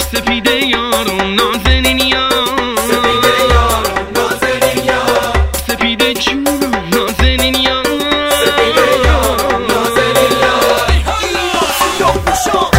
سپیده یارم نازنین یار، سپیده یارم نازنین یار، سپیده جونم نازنین یار، سپیده یارم نازنین یار. سیاه پوشان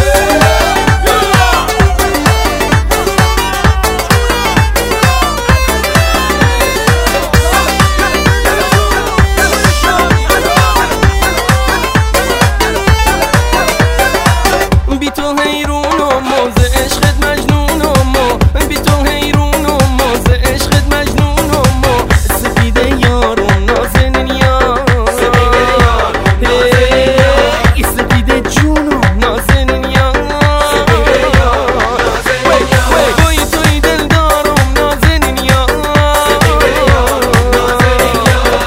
بی تو حیرونم موز عشقت مجنونم، بی تو حیرونم موز عشقت مجنونم. سپیده یارم نازنین یار، سپیده یارم نازنین یار، سپیده جونم نازنین یار، سپیده یارم نازنین یار. توی توی دل دارم نازنین یار، سپیده یارم نازنین یار.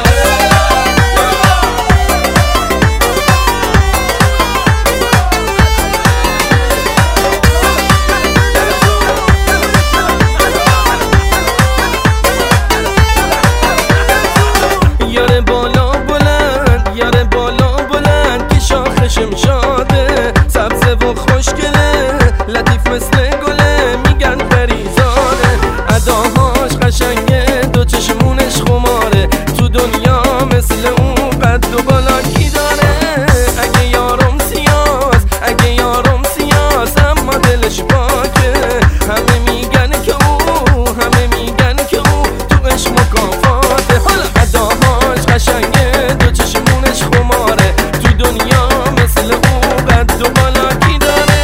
یار بالا بلند، یار بالا بلند که شاخشم شاده، سبزه و خوشگله، لطیف مثل گله، میگن پریزاده، اداهاش قشنگه، دو چشمونش خماره، تو دنیا مثل اون قد و بالا کی داره. اگه یارم سیاس، اگه یارم سیاس، اما دلش پاکه، همه میگن که او، همه میگن که او تو عشق مکافاته. حالا اداهاش قشنگه، دو چشمونش خماره، تو دنیا مثل او قد و بالا کی داره.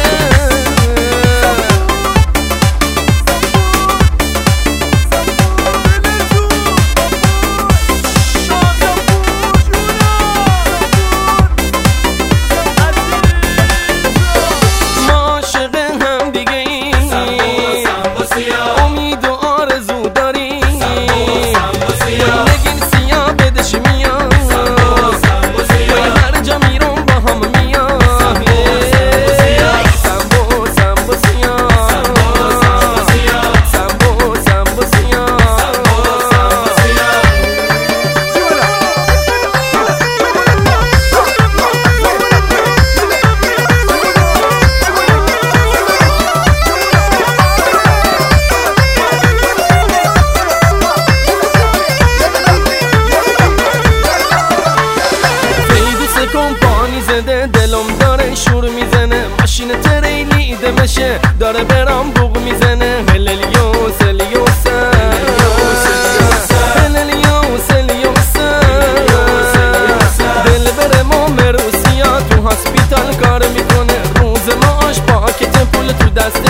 ما عاشق هم دیگه ایم، امید و آرزو داریم، نگین سیاه بدش میاد، هر جا میرم با هم میاد، سمبو سمبو سیاه، سمبو سمبو سیاه. کمپانی زده دلم داره شور میزنه، ماشین تریلی دمشه داره برام بوق میزنه. هللیوس هلیوس هللیوس هلیوس، دل بره مروسیا تو هاسپیتال کار میکنه، روز معاش پاکت پول تو دست